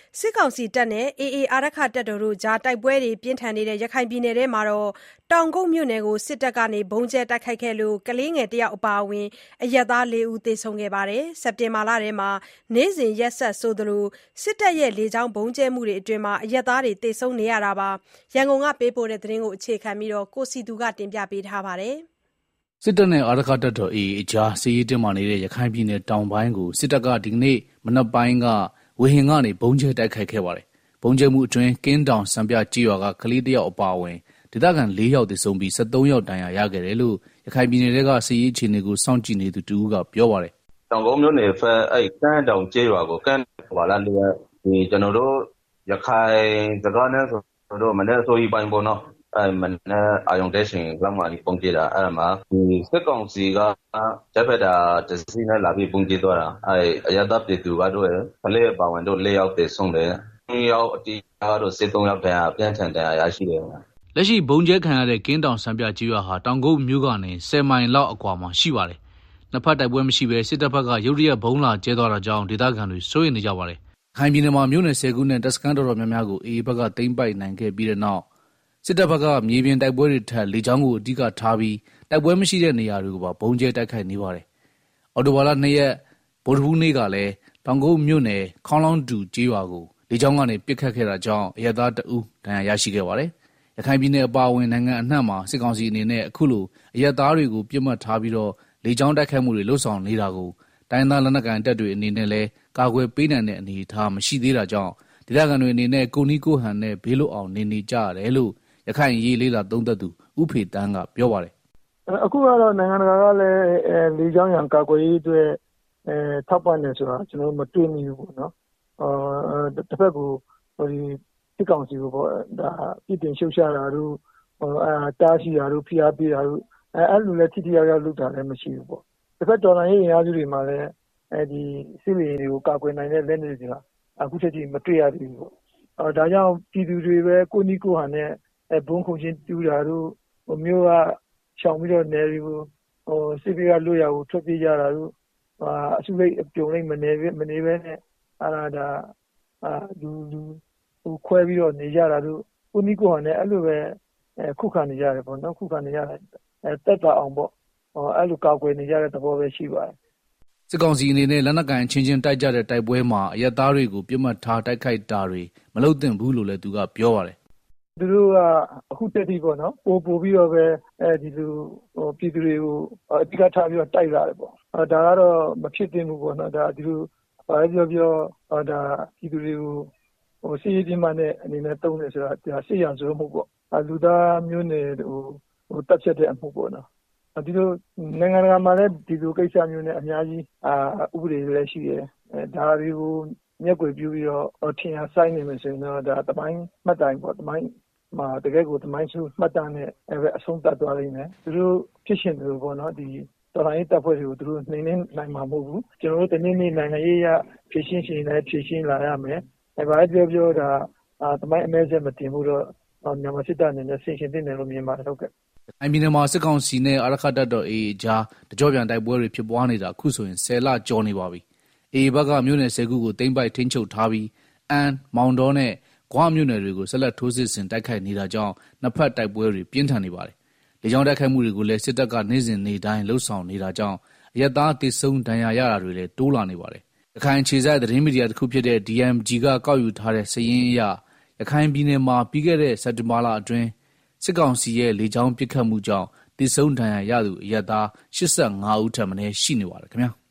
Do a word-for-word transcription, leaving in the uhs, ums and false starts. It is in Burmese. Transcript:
စစ်ကောင်စီတပ်နဲ့ အေအေ အာရက္ခတပ်တော်တို့ကြားတိုက်ပွဲတွေပြင်းထန်နေတဲ့ရခိုင်ပြည်နယ်ထဲမှာတောင်ကုတ်မြို့နယ်ကိုစစ်တပ်ကဗုံးကြဲတိုက်ခိုက်ခဲ့လို့ကလေးငယ်တယောက်အပါအဝင်အရပ်သားလေးဦးသေဆုံးခဲ့ပါတယ်။ စက်တင်ဘာလထဲမှာနေ့စဉ်ရက်ဆက်ဆိုသလိုစစ်တပ်ရဲ့လေကြောင်းဗုံးကြဲမှုတွေအတွင်းအရပ်သားတွေသေဆုံးနေရတာပါ။ ရန်ကုန်ကပေးပို့တဲ့သတင်းကိုအခြေခံပြီးကိုစည်သူကတင်ပြထားပါတယ်။ စစ်တပ်နဲ့အာရက္ခတပ်တော် အေအေ အကြားစစ်ရေးတင်းမာနေတဲ့ရခိုင်ပြည်နယ်တောင်ပိုင်းကိုစစ်တပ်ကဒီကနေ့မနက်ပိုင်းကဝေဟင်ကနေဗုံးကြဲတိုက်ခိုက်ခဲ့ပါတယ်။ဗုံးကြဲမှုအတွင်းကင်းတောင်စံပြကျေးရွာကကလေးတယောက်အပါအဝင်ဒေသခံလေးယောက်သေဆုံးပြီး၁၃ယောက်ဒဏ်ရာရခဲ့တယ်လို့ရခိုင်ပြည်နယ်ထဲကစစ်ရေးအခြေအနေကိုစောင့်ကြည့်နေသူတဦးကပြောပါတယ်။“တောင်ကုတ်မြို့နယ်ဘက်အဲဒီကမ်းတောင်ကျေးရွာကိုကမ်းရွာလနေ့ကကျနော်တို့ရခိုင်စကားနဲ့ဆိုရင်တော့မနက်အစောကြီးပိုင်းပေါ့နော်အဲမနက်အာရုံတက်ချိန်လောက်မှာဗုံးကြဲတာအဲမှာစစ်ကောင်စီကဂျက်ဖိုက်တာတစ်စီးနဲ့လာပြီးဗုံးကြဲသွားတာအဲအရပ်သားပြည်သူကတော့ကလေးအပါအဝင်တို့လေးယောက်သေဆုံးတယ်သုံးယောက်အတိကတော့စစ်သုံးယောက်ဒဏ်ရာပြင်းထန်ဒဏ်ရာရရှိတယ်။ ” လက်ရှိဗုံးကြဲခံရတဲ့ကင်းတောင်စံပြကျေးရွာဟာတောင်ကုတ်မြို့ကနေဆယ်မိုင်လောက်အကွာမှာရှိပါတယ်။နှစ်ဖက်တိုက်ပွဲမရှိဘဲစစ်တပ်ဘက်ကရုတ်တရက်ဗုံးလာကြဲသွားတာကြောင့်ဒေသခံတွေစိုးရိမ်နေကြပါတယ်။ရခိုင်ပြည်နယ်မှာမြို့နယ်ဆယ်ခုနဲ့တပ်စခန်းတော်တော်များများကိုအေအေဘက်ကသိမ်းပိုက်နိုင်ခဲ့ပြီးတဲ့နောက်စစ်တပ်ဘက်ကမြေပြင်တိုက်ပွဲတွေထက်လေကြောင်းကိုအဓိကထားပြီးတိုက်ပွဲမရှိတဲ့နေရာတွေကိုပါဗုံးကြဲတိုက်ခိုက်နေပါတယ်။အော်တိုဘာလ၂ရက်ဗုဒ္ဓဟူးနေ့ကလည်းတောင်ကုတ်မြို့နယ်ခေါင်းလောင်းတူကျေးရွာကိုလေကြောင်းကနေပစ်ခတ်ခဲ့တာကြောင့်အရပ်သားတဦးဒဏ်ရာရရှိခဲ့ပါတယ်။ရခိုင်ပြည်နယ်အပါအဝင်နိုင်ငံအနှံ့မှာစစ်ကောင်စီအနေနဲ့အခုလိုအရပ်သားတွေကိုပြစ်မှတ်ထားပြီးတော့လေကြောင်းတိုက်ခိုက်မှုတွေလှုပ်ဆောင်နေတာကိုတိုင်းသားလက်နက်ကိုင်တပ်တွေအနေနဲ့လည်းကာကွယ်ပေးနိုင်တဲ့အနေအထားမရှိသေးတာကြောင့်ဒေသခံတွေအနေနဲ့ကိုနီးကိုဟန်နဲ့ဘေးလွတ်အောင်နေနေကြရတယ်လို့ရခိုင်ရေးလေးလာသုံးသက်သူဦးဖေတန်းကပြောပါတယ်။အခုကတော့နိုင်ငံတကာကလည်းလေကြောင်းရန်ကာကွယ်ရေးအတွက်ထောက်ပံ့တယ်ဆိုတာကျွန်တော်တို့မတွေ့မိဘူးပေါ့နော်။အော်တစ်ဖက်ကဒီစစ်ကောင်စီကိုပေါ့ဒါပြည်တင်ရှုပ်ရှားတာတို့အဲတားရှိတာတို့ဖိအားပေးတာတို့အဲအဲ့လိုလည်းထိထိရောက်ရောက်လုပ်တာလည်းမရှိဘူးပေါ့။တစ်ဖက်တော်လှန်ရေးအင်အားစုတွေမှာလည်းအဲဒီစစ်လေယာဉ်တွေကိုကာကွယ်နိုင်တဲ့လက်နက်တွေကအခုချက်ထိမတွေ့ရသေးဘူးပေါ့။အော်ဒါကြောင့်ပြည်သူတွေပဲကိုနီးကိုဟန်နဲ့အဲဘုံခုန်ချင်းတူးတာတို့ဟိုမျိုးကရှောင်ပြီးတော့နေပြီးဟိုစစ်ပြေးကလွတ်ရကိုထွက်ပြေးကြတာတို့ဟာအစုလိုက်အပြုံလိုက်မနေမနေပဲနဲ့အာဒါအာလူလူဟိုခွဲပြီးတော့နေကြတာတို့ကိုနီးကိုဟန်နဲ့အဲ့လိုပဲခုခံနေကြတယ်ပေါ့နော်ခုခံနေကြတယ်အဲတက်တာအောင်ပေါ့ဟောအဲ့လိုကာကွယ်နေကြတဲ့သဘောပဲရှိပါတယ်။စစ်ကောင်စီအနေနဲ့လက်နက်ကိုင်ချင်းချင်းတိုက်ကြတဲ့တိုက်ပွဲမှာအရပ်သားတွေကိုပြစ်မှတ်ထားတိုက်ခိုက်တာတွေမလုပ်သင့်ဘူးလို့လည်းသူကပြောပါတယ်။သူတို့ကအခုတက်ပြီးပေါ့နော်ပို့ပို့ပြီးတော့ပဲအဲဒီလိုဟိုပြည်သူတွေကိုအဓိကထားပြီးတော့တိုက်လာတယ်ပေါ့အဲဒါကတော့မဖြစ်သင့်ဘူးပေါ့နော်ဒါဒီလိုဘာပြောပြောဒါပြည်သူတွေကိုဟိုစီးရီးမှနဲ့အနေနဲ့တုံးနေဆိုတာဒါစစ်ရန်ဆိုမှုပေါ့အဲလူသားမျိုးနယ်ဟိုဟိုတက်ချက်တဲ့အမှုပေါ့နော်ဒီလိုနိုင်ငံတကာမှာလည်းဒီလိုကိစ္စမျိုးနဲ့အများကြီးအာဥပဒေတွေလည်းရှိတယ်အဲဒါတွေကိုမျက်ကွယ်ပြုပြီးတော့ထင်ရဆိုင်နေမယ်ဆိုရင်တော့ဒါတမိုင်းမှတ်တိုင်ပေါ့တမိုင်းမှာတကယ်ကိုတမိုင်းစုမှတ်တမ်းနဲ့အဲပဲအဆုံးသတ်သွားလိမ့်မယ်သူတို့ဖြစ်ရှင်တယ်ပေါ့နော်ဒီတော်လိုင်းတပ်ဖွဲ့တွေကိုသူတို့နှိမ့်နှင်းနိုင်မှာမဟုတ်ဘူးကျွန်တော်တို့တနေ့နေ့နိုင်ငံရေးရဖြစ်ရှင်ရှင်လည်းဖြစ်ရှင်လာရမယ်အဲဘာပြောပြောဒါတမိုင်းအမဲဆက်မတင်ဘူးတော့မြန်မာစစ်တပ်အနေနဲ့ဆင်ရှင်တင်တယ်လို့မြင်ပါတယ်ဟုတ်ကဲ့။အိုင်ပြည်နယ်မှာစစ်ကောင်စီနဲ့အာရက္ခတပ်တော် အေအေ ကြားတကြောပြန်တိုက်ပွဲတွေဖြစ်ပွားနေတာအခုဆိုရင်ဆယ်လကျော်နေပါပြီ။အေအေဘက်ကမြို့နယ်ဆယ်ခုကိုသိမ်းပိုက်ထိန်းချုပ်ထားပြီးအမ်းမောင်တောနဲ့ဂွမြို့နယ်တွေကိုဆက်လက်ထိုးစစ်ဆင်တိုက်ခိုက်နေတာကြောင့်နှစ်ဖက်တိုက်ပွဲတွေပြင်းထန်နေပါတယ်။လေကြောင်းတိုက်ခိုက်မှုတွေကိုလည်းစစ်တပ်ကနေ့စဉ်နေ့တိုင်းလှုပ်ဆောင်နေတာကြောင့်အရပ်သားသေဆုံးဒဏ်ရာရတာတွေလည်းတိုးလာနေပါတယ်။ရခိုင်ခြေဆိုင်သတင်းမီဒီယာတစ်ခုဖြစ်တဲ့ ဒီ အမ် ဂျီ ကကောက်ယူထားတဲ့စာရင်းအရရခိုင်ပြည်နယ်မှာပြီးခဲ့တဲ့စက်တင်ဘာလအတွင်းစစ်ကောင်စီရဲ့လေကြောင်းပစ်ခတ်မှုကြောင့်သေဆုံးဒဏ်ရာရသူအရပ်သား၈၅ဦးထက်မနည်းရှိနေပါတယ်ခင်ဗျာ။